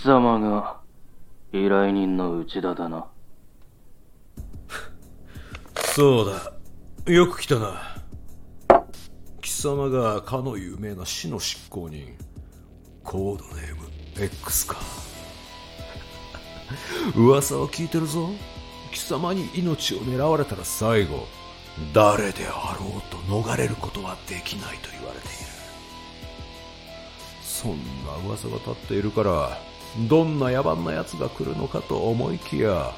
様が依頼人の内田だな。 そうだ、よく来たな。貴様がかの有名な死の執行人、コードネーム X か。噂を聞いてるぞ。貴様に命を狙われたら最後、誰であろうと逃れることはできないと言われている。そんな噂が立っているから、どんな野蛮な奴が来るのかと思いきや、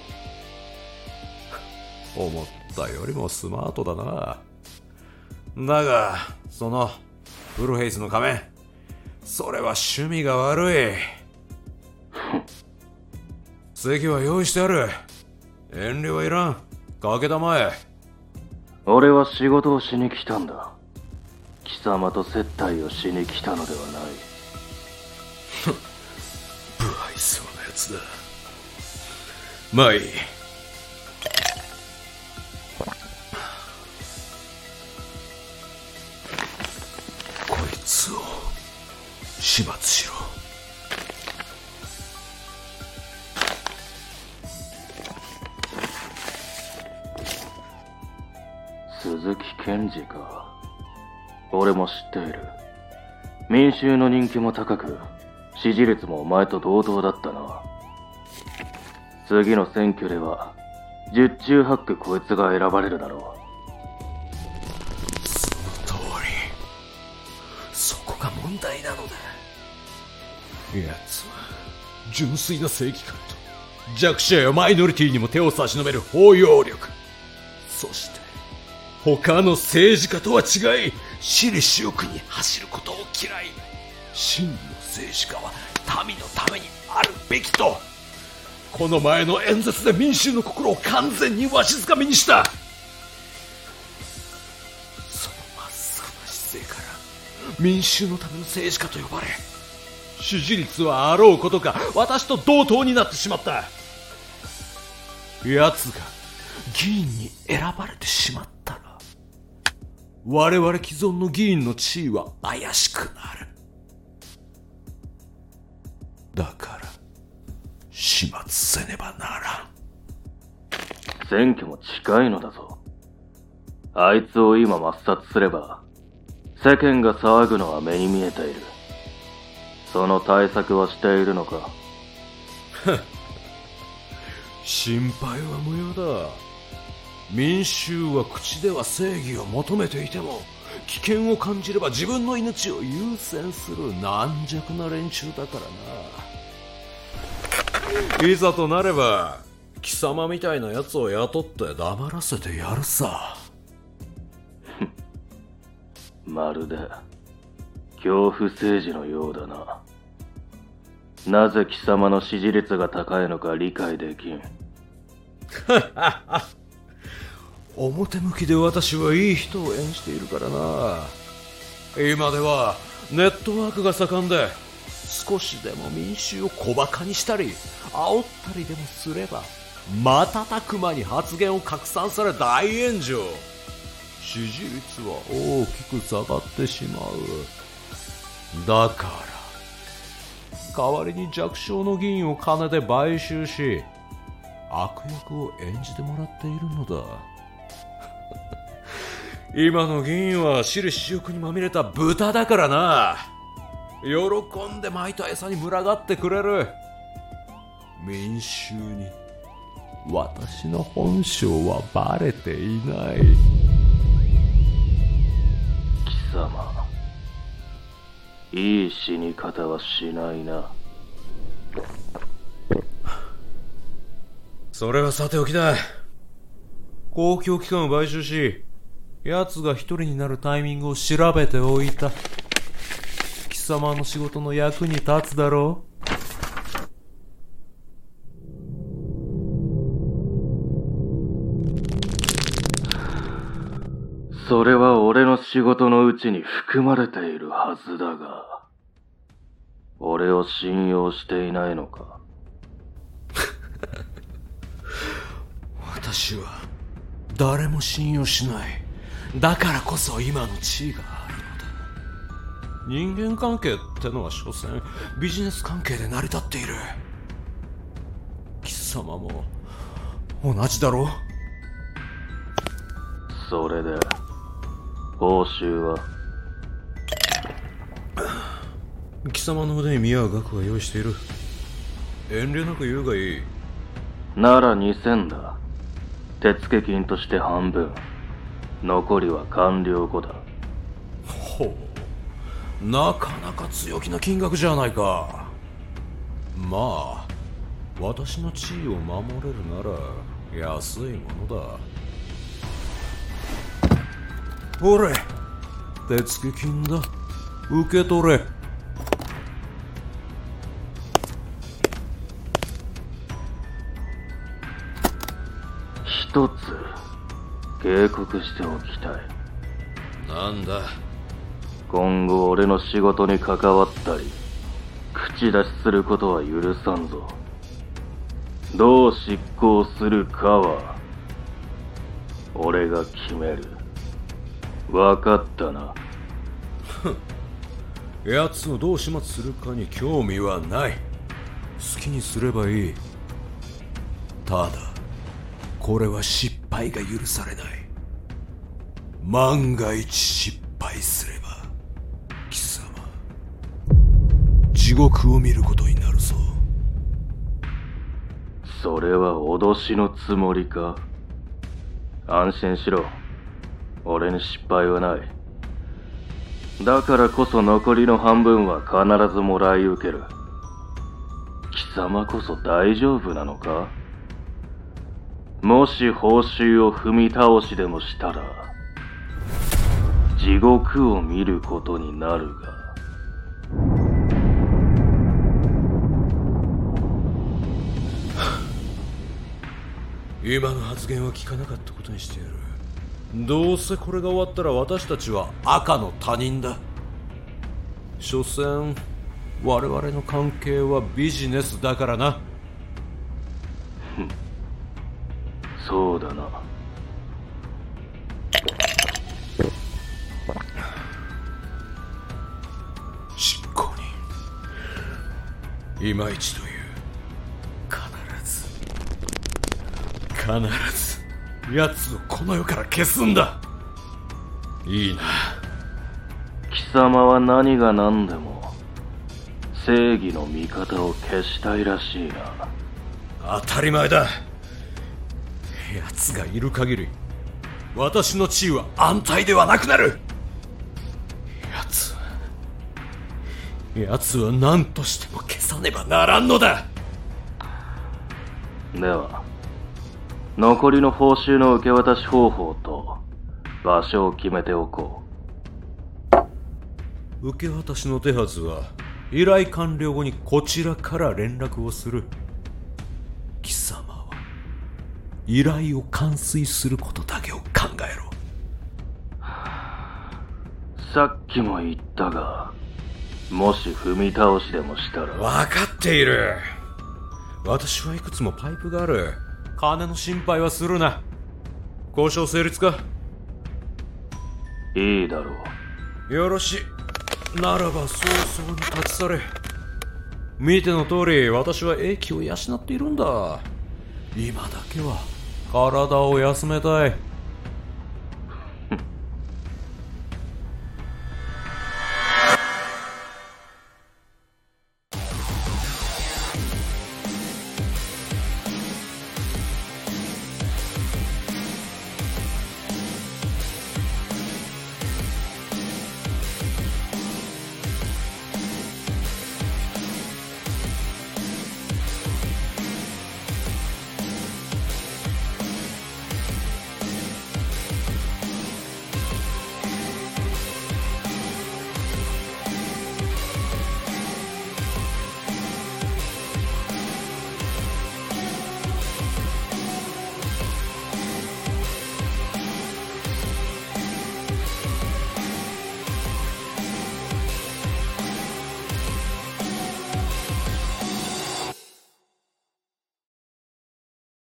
思ったよりもスマートだな。だがそのフルフェイスの仮面、それは趣味が悪い。席は用意してある。遠慮はいらん。かけたまえ。 俺は仕事をしに来たんだ。貴様と接待をしに来たのではない。 不愛想なやつだ。まあいい。こいつを始末しろ。 鈴木健二か。俺も知っている。民衆の人気も高く、支持率もお前と同等だったな。次の選挙では十中八九こいつが選ばれるだろう。その通り。そこが問題なのだ。奴は純粋な正義感と弱者やマイノリティにも手を差し伸べる包容力、そして他の政治家とは違い私利私欲に走ることを嫌い、真の政治家は民のためにあるべきと、この前の演説で民衆の心を完全にわしづかみにした。そのまっすぐな姿勢から民衆のための政治家と呼ばれ、支持率はあろうことか私と同等になってしまった。奴が議員に選ばれてしまったら、我々既存の議員の地位は怪しくなる。だから始末せねばならん。選挙も近いのだぞ。あいつを今抹殺すれば世間が騒ぐのは目に見えている。その対策はしているのか。 心配は無用だ。民衆は口では正義を求めていても、危険を感じれば自分の命を優先する軟弱な連中だからな。いざとなれば貴様みたいなやつを雇って黙らせてやるさ。 まるで恐怖政治のようだな。なぜ貴様の支持率が高いのか理解できん。 表向きで私はいい人を演じているからな。今ではネットワークが盛んで、少しでも民衆を小馬鹿にしたり煽ったりでもすれば、瞬く間に発言を拡散され大炎上。支持率は大きく下がってしまう。だから代わりに弱小の議員を金で買収し、悪役を演じてもらっているのだ。今の議員は私利私欲にまみれた豚だからな。喜んで巻いた餌に群がってくれる。民衆に私の本性はバレていない。 貴様、いい死に方はしないな。 それはさておきだ。公共機関を買収し、奴が一人になるタイミングを調べておいた。貴様の仕事の役に立つだろう。 それは俺の仕事のうちに含まれているはずだが、俺を信用していないのか。 私は誰も信用しない。だからこそ今の地位があるのだ。 人間関係ってのは所詮ビジネス関係で成り立っている。貴様も同じだろう。 それで報酬は？ 貴様の腕に見合う額は用意している。遠慮なく言うがいい。 なら2000だ。手付金として半分、残りは完了後だ。 ほう、なかなか強気な金額じゃないか。まあ私の地位を守れるなら安いものだ。ほれ、手付金だ。受け取れ。 一つ警告しておきたい。 なんだ。 今後俺の仕事に関わったり口出しすることは許さんぞ。どう執行するかは俺が決める。分かったな。 奴をどう始末するかに興味はない。好きにすればいい。ただこれは失敗が許されない。万が一失敗すれば貴様地獄を見ることになるぞ。 それは脅しのつもりか？安心しろ。俺に失敗はない。だからこそ残りの半分は必ずもらい受ける。貴様こそ大丈夫なのか？もし報酬を踏み倒しでもしたら地獄を見ることになるが。 今の発言は聞かなかったことにしてやる。どうせこれが終わったら私たちは赤の他人だ。所詮我々の関係はビジネスだからな。 そうだな。 執行人今一度言う。必ず奴をこの世から消すんだ。いいな。 貴様は何が何でも正義の味方を消したいらしいな。 当たり前だ。奴がいる限り私の地位は安泰ではなくなる。奴は何としても消さねばならんのだ。 では残りの報酬の受け渡し方法と場所を決めておこう。受け渡しの手はずは依頼完了後にこちらから連絡をする。貴様は依頼を完遂することだけを考えろ。 さっきも言ったが、もし踏み倒しでもしたら。 分かっている。私はいくつもパイプがある。金の心配はするな。交渉成立か？ いいだろう。よろしい。ならば早々に立ち去れ。見ての通り私は英気を養っているんだ。今だけは体を休めたい。